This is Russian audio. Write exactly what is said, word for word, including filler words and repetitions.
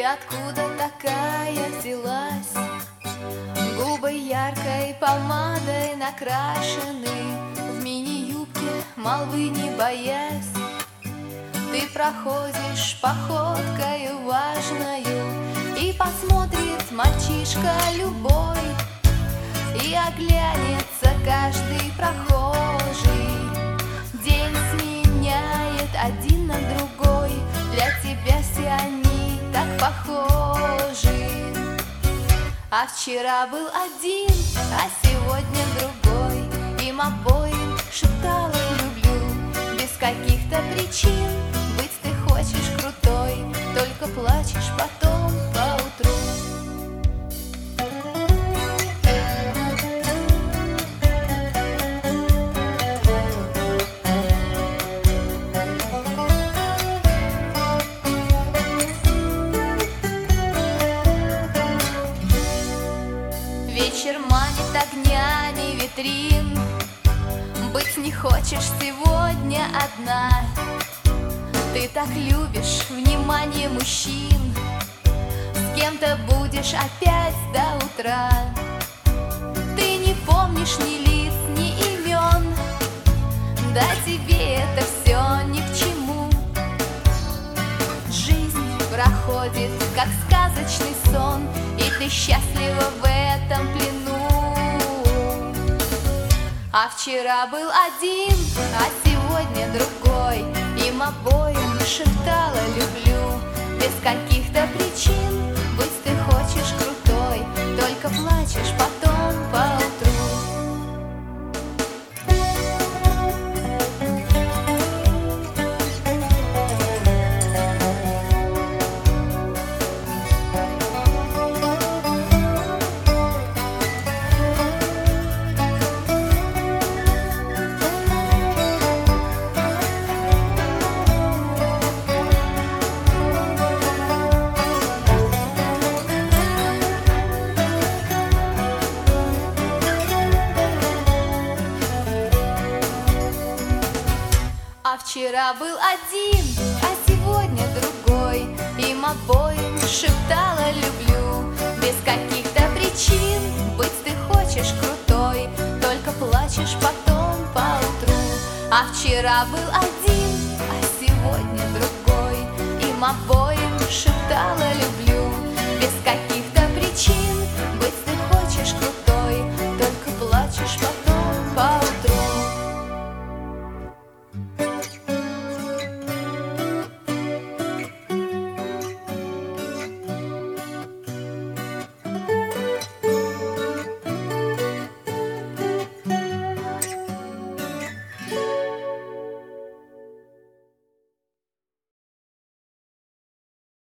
откуда такая взялась? Губы яркой помадой накрашены, в мини-юбке молвы не боясь. Ты проходишь походкою важною, и посмотрит мальчишка любой, и оглянется каждый прохожий. День сменяет один на другой, для тебя все они так похожи. А вчера был один, а сегодня другой, им обоим шептала люблю. Без каких-то причин быть ты хочешь крутой, только плачешь потом поутру. Вечер манит огнями витрин, быть не хочешь сегодня одна. Ты так любишь внимание мужчин, с кем-то будешь опять до утра. Ты не помнишь ни лиц, ни имен, да тебе это все ни к чему. Жизнь проходит, как сказочный сон, и ты счастлива в этом плену. А вчера был один, а сегодня другой, им обоим шептала люблю. Без каких-то причин быть ты хочешь крутой, только плачешь потом поутру. А вчера был один, а сегодня другой, им обоим шептала люблю. Без каких-то причин быть ты хочешь крутой, только плачешь потом поутру. А вчера был один, а сегодня другой, им обоим шептала люблю. Без каких